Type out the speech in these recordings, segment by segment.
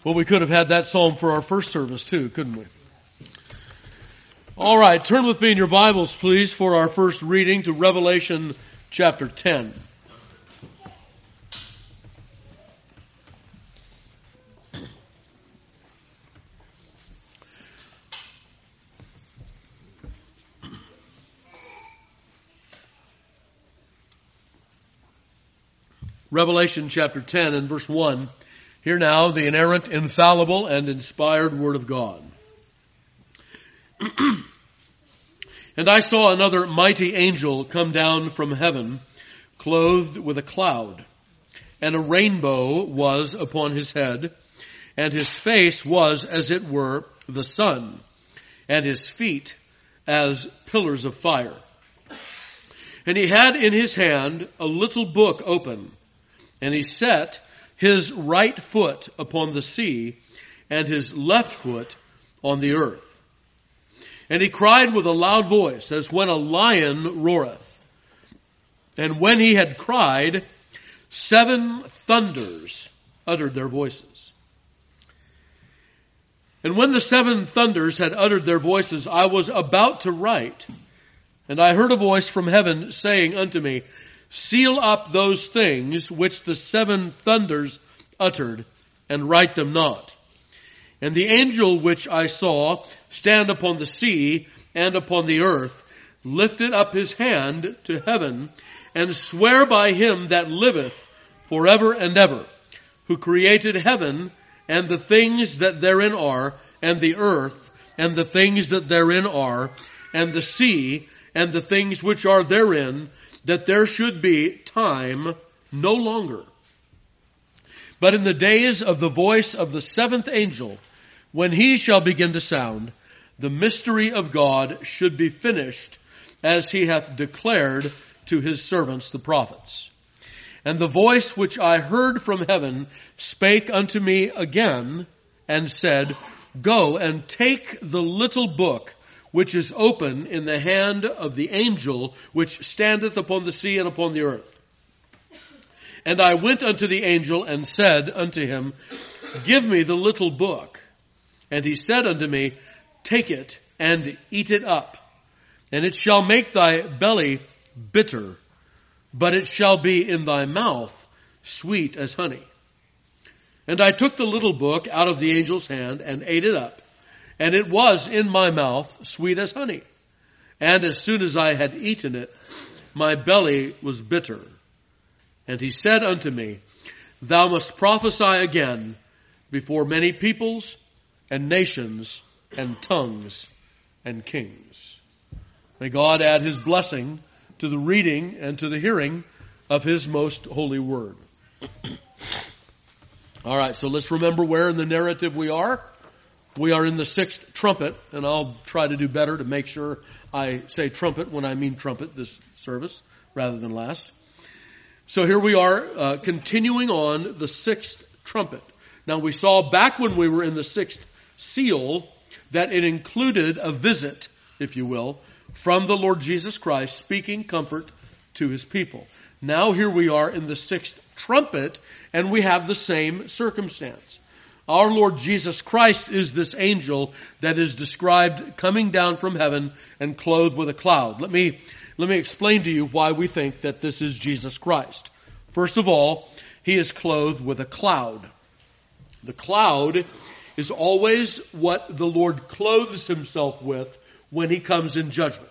Well, we could have had that psalm for our first service too, couldn't we? All right, turn with me in your Bibles, please, for our first reading to Revelation chapter 10. Revelation chapter 10 and verse 1. Hear now the inerrant, infallible, and inspired Word of God. And I saw another mighty angel come down from heaven, clothed with a cloud, and a rainbow was upon his head, and his face was as it were the sun, and his feet as pillars of fire. And he had in his hand a little book open, and he set his right foot upon the sea, and his left foot on the earth. And he cried with a loud voice, as when a lion roareth. And when he had cried, 7 thunders uttered their voices. And when the 7 thunders had uttered their voices, I was about to write. And I heard a voice from heaven saying unto me, Seal up those things which the 7 thunders uttered, and write them not. And the angel which I saw stand upon the sea and upon the earth lifted up his hand to heaven, and sware by him that liveth forever and ever, who created heaven and the things that therein are, and the earth and the things that therein are, and the sea and the things which are therein, that there should be time no longer. But in the days of the voice of the 7th angel, when he shall begin to sound, the mystery of God should be finished, as he hath declared to his servants the prophets. And the voice which I heard from heaven spake unto me again, and said, Go and take the little book which is open in the hand of the angel which standeth upon the sea and upon the earth. And I went unto the angel and said unto him, Give me the little book. And he said unto me, Take it and eat it up, and it shall make thy belly bitter, but it shall be in thy mouth sweet as honey. And I took the little book out of the angel's hand and ate it up, and it was in my mouth sweet as honey. And as soon as I had eaten it, my belly was bitter. And he said unto me, Thou must prophesy again before many peoples and nations and tongues and kings. May God add his blessing to the reading and to the hearing of his most holy word. All right, so let's remember where in the narrative we are. We are in the 6th trumpet, and I'll try to do better to make sure I say trumpet when I mean trumpet this service rather than last. So here we are, continuing on the 6th trumpet. Now we saw back when we were in the 6th seal that it included a visit, if you will, from the Lord Jesus Christ speaking comfort to his people. Now here we are in the 6th trumpet, and we have the same circumstance. Our Lord Jesus Christ is this angel that is described coming down from heaven and clothed with a cloud. Let me explain to you why we think that this is Jesus Christ. First of all, he is clothed with a cloud. The cloud is always what the Lord clothes himself with when he comes in judgment.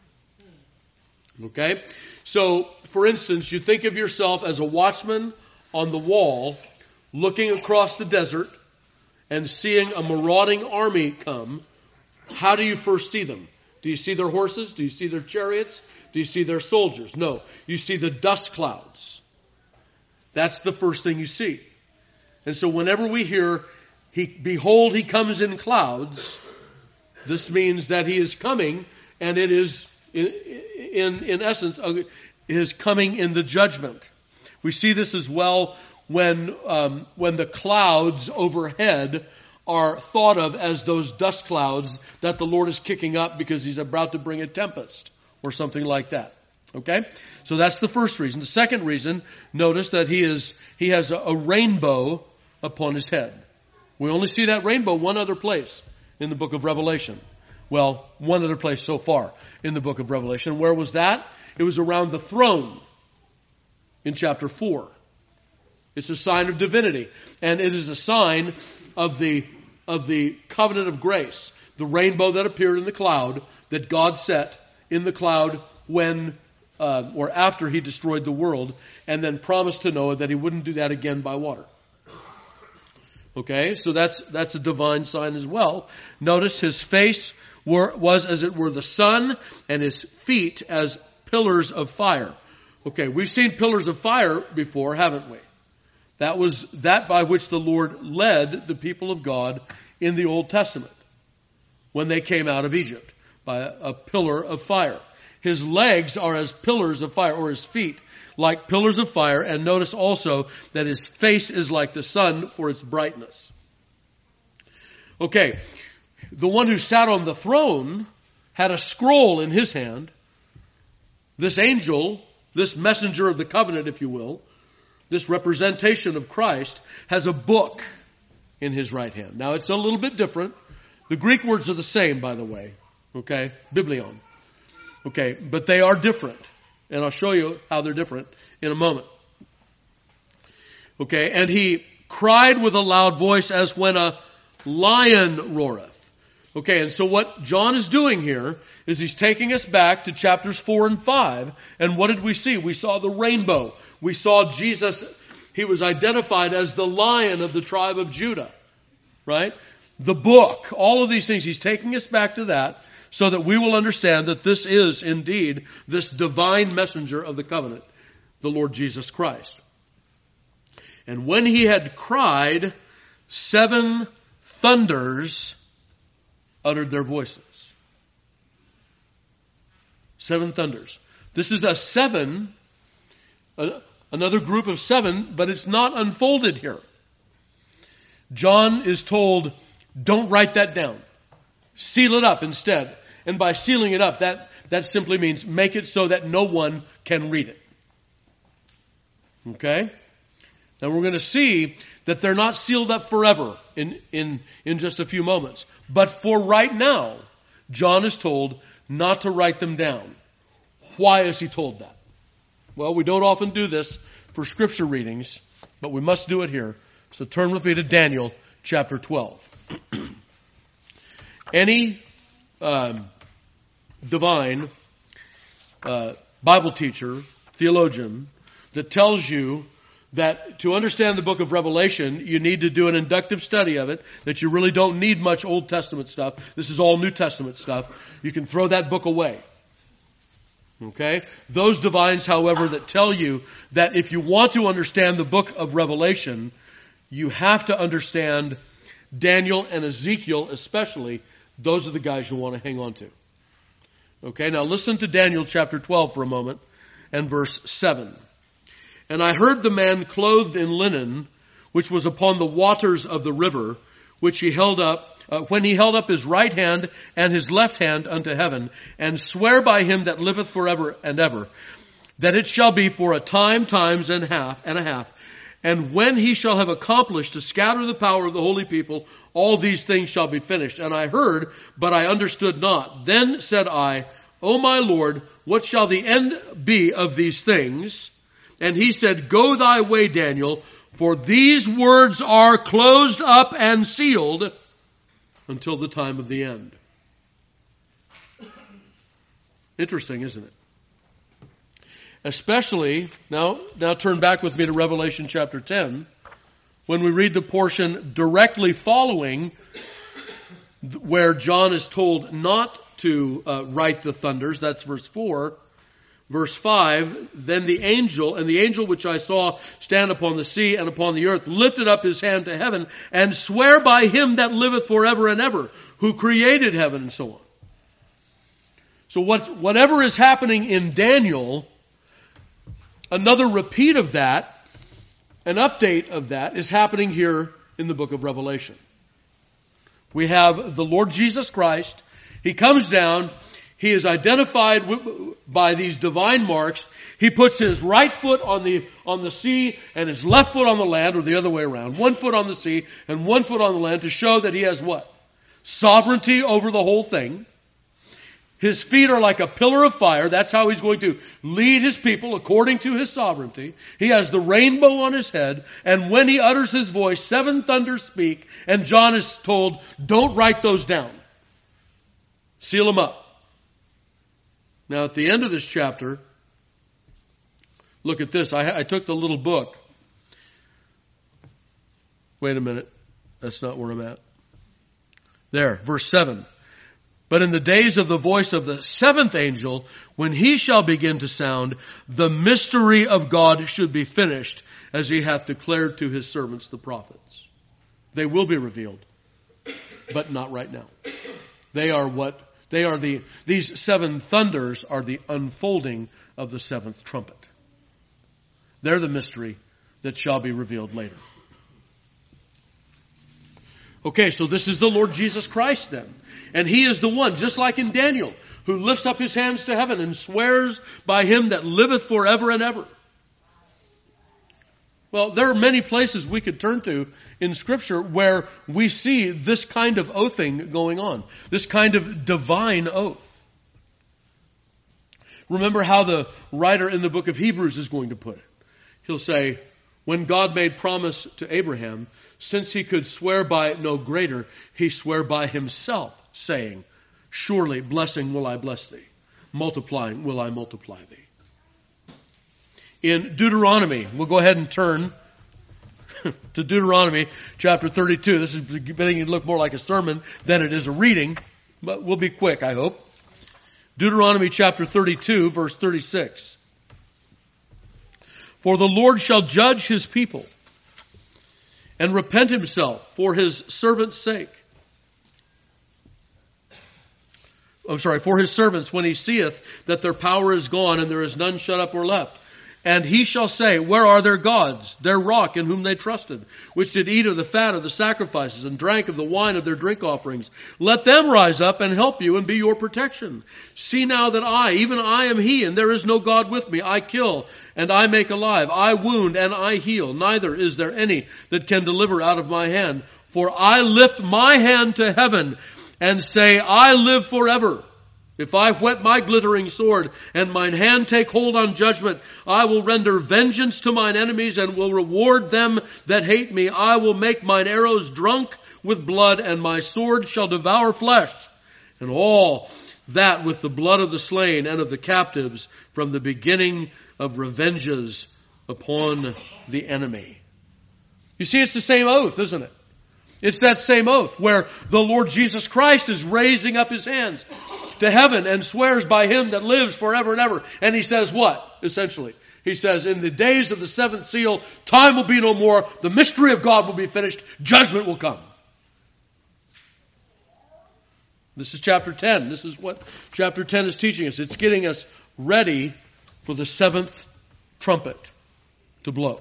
Okay? So, for instance, you think of yourself as a watchman on the wall looking across the desert and seeing a marauding army come. How do you first see them? Do you see their horses? Do you see their chariots? Do you see their soldiers? No. You see the dust clouds. That's the first thing you see. And so whenever we hear, behold, he comes in clouds, this means that he is coming, and it is, in essence, is coming in the judgment. We see this as well when the clouds overhead are thought of as those dust clouds that the Lord is kicking up because he's about to bring a tempest or something like that. Okay? So that's the first reason. The second reason, notice that he has a rainbow upon his head. We only see that rainbow one other place in the book of Revelation. Well, one other place so far in the book of Revelation. Where was that? It was around the throne in chapter 4. It's a sign of divinity. And it is a sign of the covenant of grace. The rainbow that appeared in the cloud that God set in the cloud when, or after he destroyed the world, and then promised to Noah that he wouldn't do that again by water. Okay, so that's a divine sign as well. Notice his face was as it were the sun, and his feet as pillars of fire. Okay, we've seen pillars of fire before, haven't we? That was that by which the Lord led the people of God in the Old Testament when they came out of Egypt, by a pillar of fire. His legs are as pillars of fire, or his feet like pillars of fire. And notice also that his face is like the sun for its brightness. Okay, the one who sat on the throne had a scroll in his hand. This angel, this messenger of the covenant, if you will, this representation of Christ, has a book in his right hand. Now, it's a little bit different. The Greek words are the same, by the way. Okay? Biblion. Okay, but they are different. And I'll show you how they're different in a moment. Okay, and he cried with a loud voice as when a lion roareth. Okay, and so what John is doing here is he's taking us back to chapters 4 and 5. And what did we see? We saw the rainbow. We saw Jesus. He was identified as the Lion of the tribe of Judah. Right? The book. All of these things. He's taking us back to that so that we will understand that this is indeed this divine messenger of the covenant, the Lord Jesus Christ. And when he had cried, 7 thunders uttered their voices. 7 thunders. This is a 7, another group of 7, but it's not unfolded here. John is told, don't write that down. Seal it up instead. And by sealing it up, that simply means make it so that no one can read it. Okay? Now we're going to see that they're not sealed up forever in just a few moments. But for right now, John is told not to write them down. Why is he told that? Well, we don't often do this for scripture readings, but we must do it here. So turn with me to Daniel chapter 12. Any divine Bible teacher, theologian, that tells you that to understand the book of Revelation, you need to do an inductive study of it, that you really don't need much Old Testament stuff. This is all New Testament stuff. You can throw that book away. Okay? Those divines, however, that tell you that if you want to understand the book of Revelation, you have to understand Daniel and Ezekiel especially. Those are the guys you want to hang on to. Okay, now listen to Daniel chapter 12 for a moment and verse 7. And I heard the man clothed in linen, which was upon the waters of the river, which he held up, when he held up his right hand and his left hand unto heaven, and swear by him that liveth forever and ever, that it shall be for a time, times and a half. And when he shall have accomplished to scatter the power of the holy people, all these things shall be finished. And I heard, but I understood not. Then said I, O my Lord, what shall the end be of these things? And he said, Go thy way, Daniel, for these words are closed up and sealed until the time of the end. Interesting, isn't it? Especially, now turn back with me to Revelation chapter 10, when we read the portion directly following where John is told not to write the thunders. That's verse 4. Verse 5, then the angel which I saw stand upon the sea and upon the earth lifted up his hand to heaven and sware by him that liveth forever and ever, who created heaven, and so on. So whatever is happening in Daniel, another repeat of that, an update of that, is happening here in the book of Revelation. We have the Lord Jesus Christ. He comes down. He is identified by these divine marks. He puts his right foot on the sea and his left foot on the land, or the other way around. 1 foot on the sea and 1 foot on the land to show that he has what? Sovereignty over the whole thing. His feet are like a pillar of fire. That's how he's going to lead his people according to his sovereignty. He has the rainbow on his head. And when he utters his voice, 7 thunders speak. And John is told, don't write those down. Seal them up. Now at the end of this chapter, look at this. I took the little book. Wait a minute. That's not where I'm at. There, verse 7. But in the days of the voice of the 7th angel, when he shall begin to sound, the mystery of God should be finished, as he hath declared to his servants the prophets. They will be revealed, but not right now. These 7 thunders are the unfolding of the 7th trumpet. They're the mystery that shall be revealed later. Okay, so this is the Lord Jesus Christ then. And he is the one, just like in Daniel, who lifts up his hands to heaven and swears by him that liveth forever and ever. Well, there are many places we could turn to in Scripture where we see this kind of oathing going on. This kind of divine oath. Remember how the writer in the book of Hebrews is going to put it. He'll say, when God made promise to Abraham, since he could swear by no greater, he sware by himself, saying, surely blessing will I bless thee, multiplying will I multiply thee. In Deuteronomy, we'll go ahead and turn to Deuteronomy chapter 32. This is beginning to look more like a sermon than it is a reading, but we'll be quick, I hope. Deuteronomy chapter 32, verse 36. For the Lord shall judge his people and repent himself for his servant's sake. For his servants when he seeth that their power is gone and there is none shut up or left. And he shall say, where are their gods, their rock in whom they trusted, which did eat of the fat of the sacrifices and drank of the wine of their drink offerings? Let them rise up and help you and be your protection. See now that I, even I am he, and there is no God with me. I kill and I make alive. I wound and I heal. Neither is there any that can deliver out of my hand. For I lift my hand to heaven and say, I live forever. If I whet my glittering sword, and mine hand take hold on judgment, I will render vengeance to mine enemies, and will reward them that hate me. I will make mine arrows drunk with blood, and my sword shall devour flesh, and all that with the blood of the slain and of the captives, from the beginning of revenges upon the enemy. You see, it's the same oath, isn't it? It's that same oath where the Lord Jesus Christ is raising up his hands to heaven and swears by him that lives forever and ever. And he says what? Essentially, he says, in the days of the 7th seal, time will be no more. The mystery of God will be finished. Judgment will come. This is chapter 10. This is what chapter 10 is teaching us. It's getting us ready for the 7th trumpet to blow.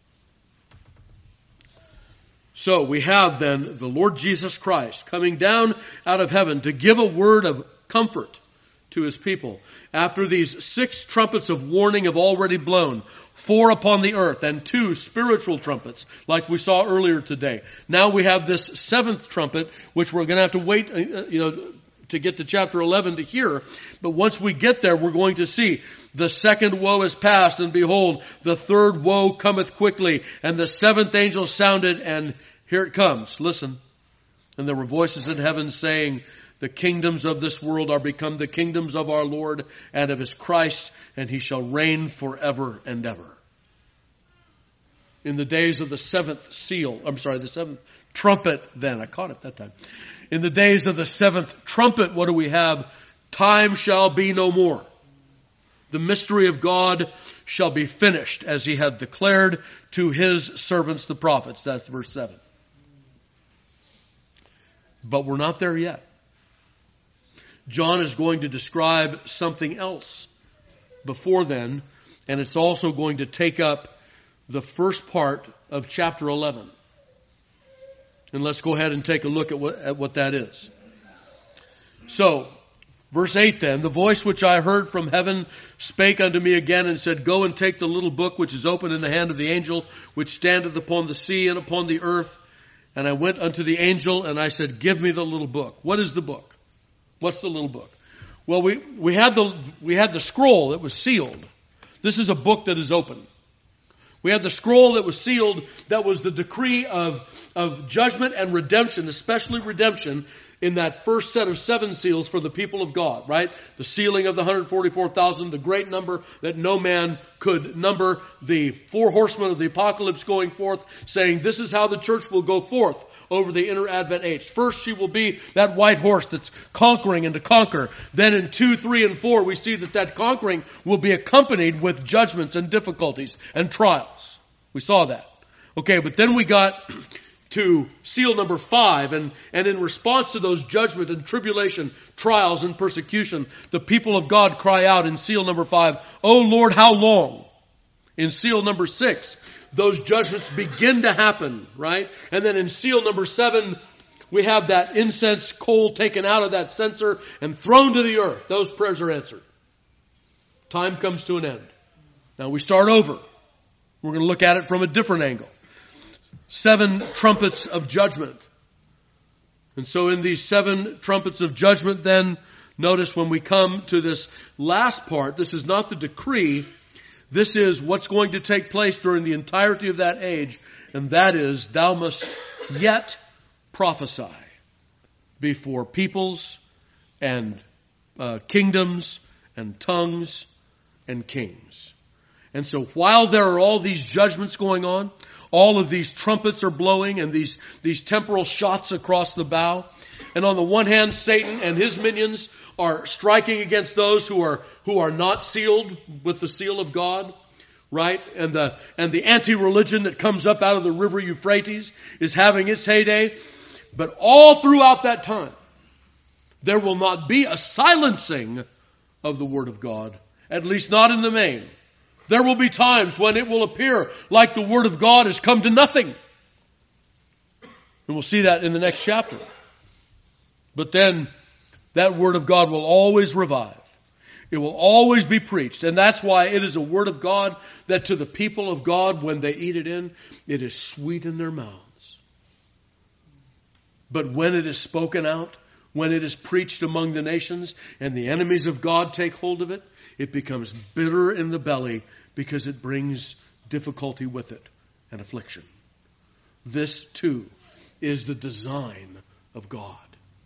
So we have then the Lord Jesus Christ coming down out of heaven to give a word of comfort to his people. After these 6 trumpets of warning have already blown, 4 upon the earth and 2 spiritual trumpets, like we saw earlier today. Now we have this 7th trumpet, which we're going to have to wait, to get to chapter 11 to hear. But once we get there, we're going to see the 2nd woe is past, and behold, the 3rd woe cometh quickly, and the 7th angel sounded, and here it comes. Listen. And there were voices in heaven saying, the kingdoms of this world are become the kingdoms of our Lord and of his Christ, and he shall reign forever and ever. In the days of the 7th seal, the 7th trumpet then, I caught it that time. In the days of the 7th trumpet, what do we have? Time shall be no more. The mystery of God shall be finished, as he hath declared to his servants the prophets. That's verse 7. But we're not there yet. John is going to describe something else before then, and it's also going to take up the first part of chapter 11. And let's go ahead and take a look at what that is. So, Verse 8 then, the voice which I heard from heaven spake unto me again and said, Go and take the little book which is open in the hand of the angel which standeth upon the sea and upon the earth. And I went unto the angel and I said, Give me the little book. What is the book? What's the little book? Well, we had the scroll that was sealed. This is a book that is open. We had the scroll that was sealed, that was the decree of judgment and redemption, especially redemption, in that first set of 7 seals for the people of God, right? The sealing of the 144,000, the great number that no man could number, the 4 horsemen of the apocalypse going forth, saying this is how the church will go forth over the inner Advent age. First she will be that white horse that's conquering and to conquer. Then in 2, 3, and 4 we see that conquering will be accompanied with judgments and difficulties and trials. We saw that. Okay, but then we got to seal number 5, and in response to those judgment and tribulation, trials and persecution, the people of God cry out in seal number 5, O Lord, how long? In seal number 6, those judgments begin to happen, right? And then in seal number 7, we have that incense coal taken out of that censer and thrown to the earth. Those prayers are answered. Time comes to an end. Now we start over. We're going to look at it from a different angle. 7 trumpets of judgment. And so in these 7 trumpets of judgment, then, notice when we come to this last part, this is not the decree. This is what's going to take place during the entirety of that age. And that is, thou must yet prophesy before peoples and kingdoms and tongues and kings. And so while there are all these judgments going on, all of these trumpets are blowing and these temporal shots across the bow. And on the one hand, Satan and his minions are striking against those who are not sealed with the seal of God, right? And the anti-religion that comes up out of the river Euphrates is having its heyday. But all throughout that time, there will not be a silencing of the Word of God, at least not in the main. There will be times when it will appear like the Word of God has come to nothing. And we'll see that in the next chapter. But then that Word of God will always revive. It will always be preached. And that's why it is a Word of God that to the people of God, when they eat it in, it is sweet in their mouths. But when it is spoken out, when it is preached among the nations and the enemies of God take hold of it, it becomes bitter in the belly because it brings difficulty with it and affliction. This too is the design of God.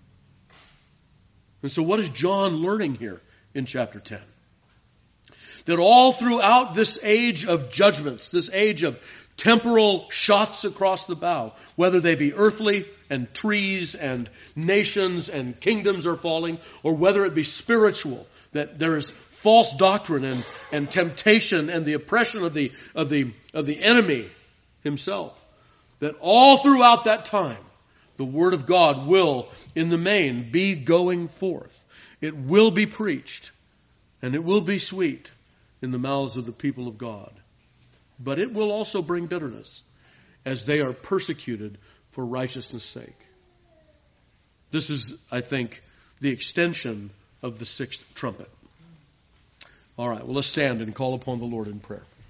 And so what is John learning here in chapter 10? That all throughout this age of judgments, this age of temporal shots across the bow, whether they be earthly and trees and nations and kingdoms are falling, or whether it be spiritual, that there is false doctrine and temptation and the oppression of the enemy himself, that all throughout that time, the Word of God will, in the main, be going forth. It will be preached, and it will be sweet in the mouths of the people of God. But it will also bring bitterness as they are persecuted for righteousness' sake. This is, I think, the extension of the 6th trumpet. All right, well, let's stand and call upon the Lord in prayer.